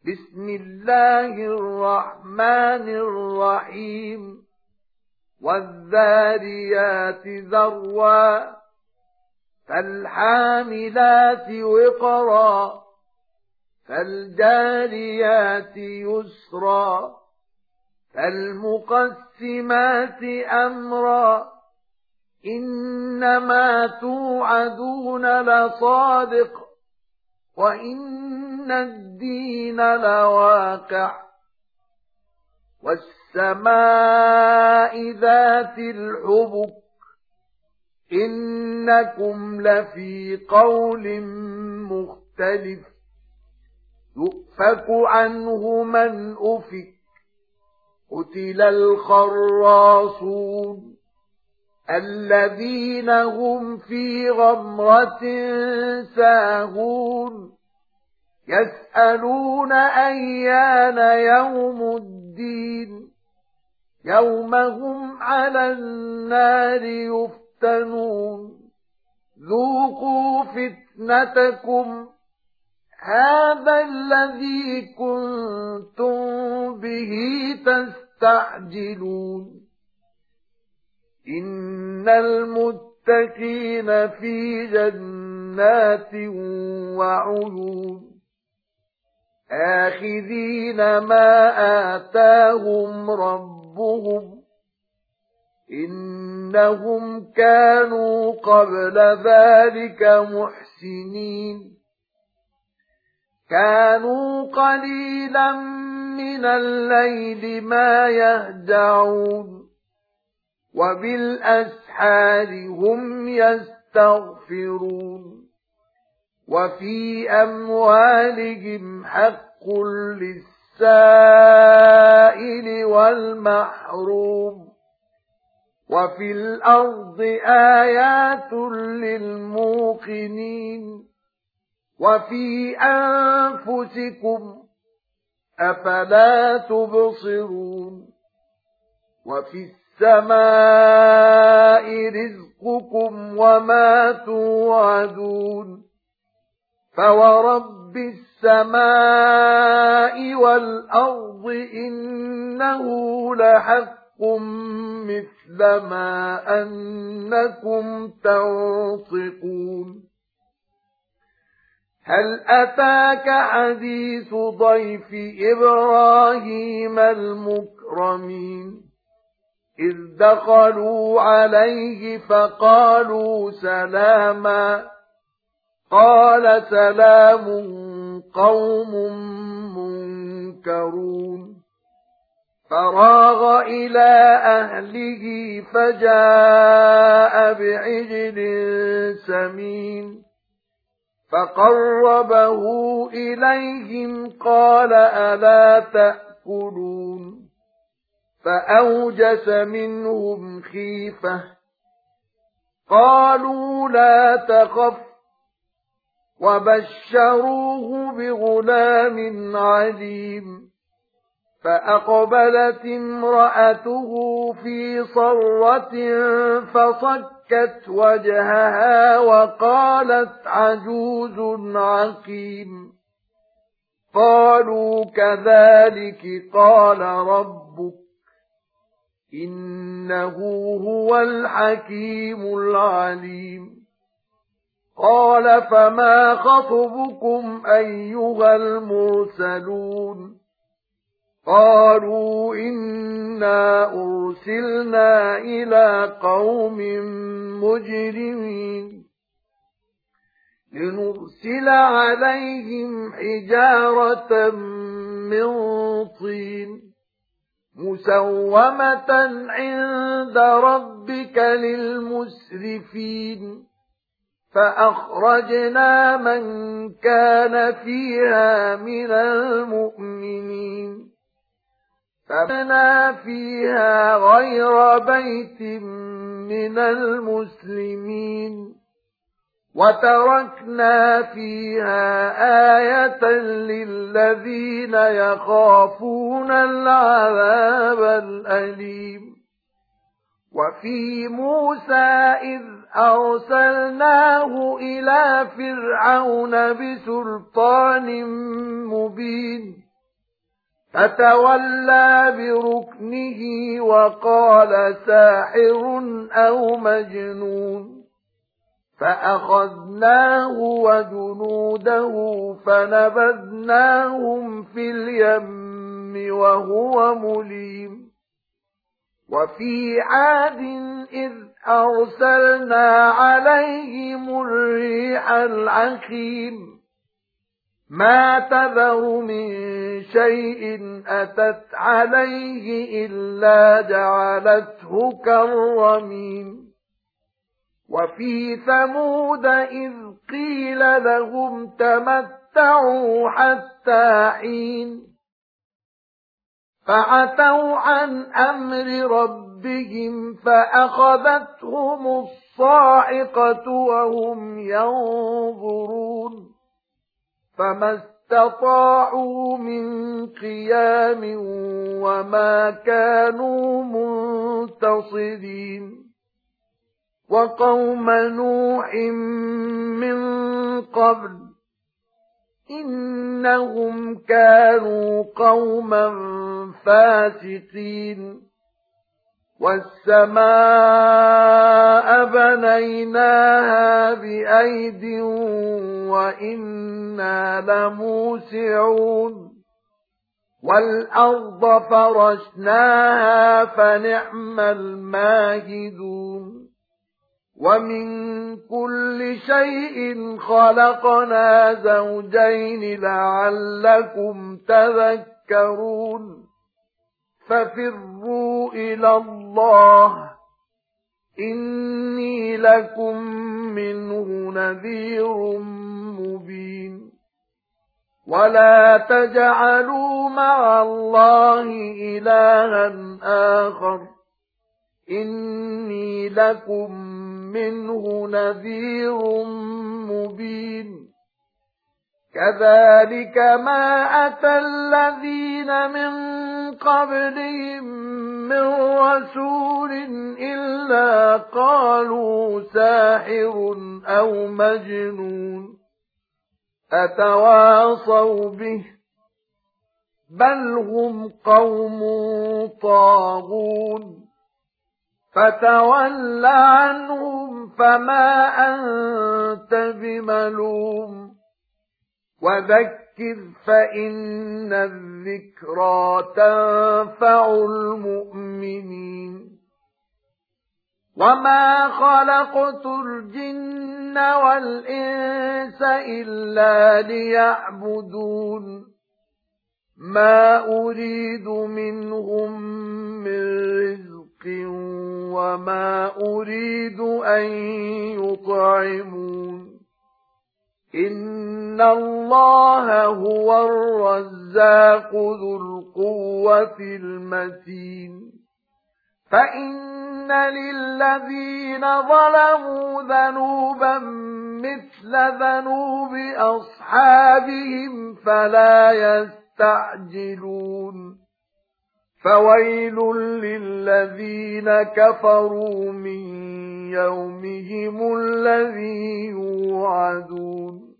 بسم الله الرحمن الرحيم والذاريات ذروا فالحاملات وقرا فالجاريات يسرا فالمقسمات أمرا إنما توعدون لصادق وإن الدين لواقع والسماء ذات الحبك إنكم لفي قول مختلف يؤفك عنه من أفك قتل الخراصون الذين هم في غمرة ساهون يسألون أيان يوم الدين يوم هم على النار يفتنون ذوقوا فتنتكم هذا الذي كنتم به تستعجلون إن المتقين في جنات وعيون آخذين ما آتاهم ربهم إنهم كانوا قبل ذلك محسنين كانوا قليلا من الليل ما يهجعون وبالأسحار هم يستغفرون وفي أموالهم حق للسائل والمحروم وفي الأرض آيات للموقنين وفي أنفسكم أفلا تبصرون وفي السماء رزقكم وما توعدون فورب السماء والأرض إنه لحق مثل ما أنكم تنطقون هل أتاك حديث ضيف إبراهيم المكرمين إذ دخلوا عليه فقالوا سلاما قال سلام قوم منكرون فراغ إلى أهله فجاء بعجل سمين فقربه إليهم قال ألا تأكلون فأوجس منهم خيفة قالوا لا تخف وبشروه بغلام عليم فأقبلت امرأته في صرة فصكت وجهها وقالت عجوز عقيم قالوا كذلك قال ربك إنه هو الحكيم العليم قال فما خطبكم أيها المرسلون قالوا إنا أرسلنا إلى قوم مجرمين لنرسل عليهم حجارة من طين مسومة عند ربك للمسرفين فأخرجنا من كان فيها من المؤمنين فبنى فيها غير بيت من المسلمين وتركنا فيها آية للذين يخافون العذاب الأليم وفي موسى إذ أرسلناه إلى فرعون بسلطان مبين فتولى بركنه وقال ساحر أو مجنون فأخذناه وجنوده فنبذناهم في اليم وهو مليم وفي عاد إذ أرسلنا عليهم الريح العقيم ما تذر من شيء أتت عليه إلا جعلته كالرميم وفي ثمود إذ قيل لهم تمتعوا حتى حين فعتوا عن أمر ربهم فأخذتهم الصاعقة وهم ينظرون فما استطاعوا من قيام وما كانوا منتصرين وقوم نوح من قبل إنهم كانوا قوما فاسقين والسماء بنيناها بأيد وإنا لموسعون والأرض فرشناها فنعم الماهدون ومن كل شيء خلقنا زوجين لعلكم تذكرون ففروا إلى الله إني لكم منه نذير مبين ولا تجعلوا مع الله إلها آخر إني لكم منه نذير مبين كذلك ما أتى الذين من قبلهم من رسول إلا قالوا ساحر أو مجنون أتواصوا به بل هم قوم طاغون فتول عنهم فما أنت بملوم وذكر فإن الذكرى تنفع المؤمنين وما خلقت الجن والإنس إلا ليعبدون ما أريد منهم من رزق وما أريد أن يطعمون إن الله هو الرزاق ذو القوة المتين فإن للذين ظلموا ذنوبا مثل ذنوب أصحابهم فلا يستعجلون فويل للذين كفروا من يومهم الذي يوعدون